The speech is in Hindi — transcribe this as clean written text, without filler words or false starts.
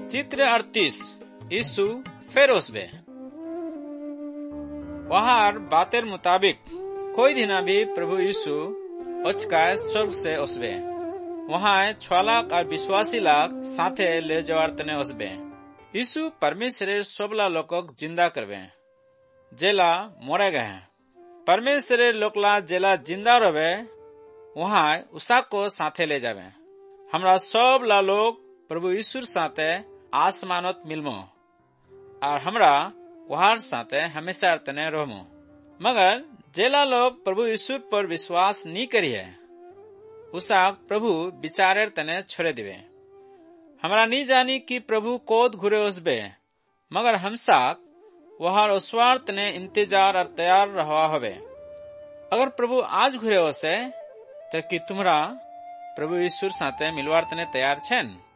चित्र 38 यीशु फिर उसबे वहार बातेर मुताबिक कोई दिना भी प्रभु यीशु ओचकाय स्वर्ग से उसबे वहाँ 6 लाख और विश्वासी लाख साथे ले जवार तने उसबे यीशु परमेश्वरेर सबला लोकक जिंदा करबे जेला मोरे गए परमेश्वरेर लोकला जेला जिंदा रहे वहाँ उसा को साथे ले जावे हमरा सब ला लोग प्रभु यीशुर साथे आसमानत मिलमो और हमरा वहार साथे हमेशा तने रहमो मगर जेला लोग प्रभु यीशु पर विश्वास नी करिए उसा प्रभु विचारेर तने छोड़े दिवे हमरा नी जानी कि प्रभु कोद घुरे उसबे मगर हमसा वहार उसवार तने इंतजार और तैयार रहा होवे अगर प्रभु आज घुरे होसे तो कि तुम्हारा प्रभु यीशुर साथे मिलवार तने तैयार छेन।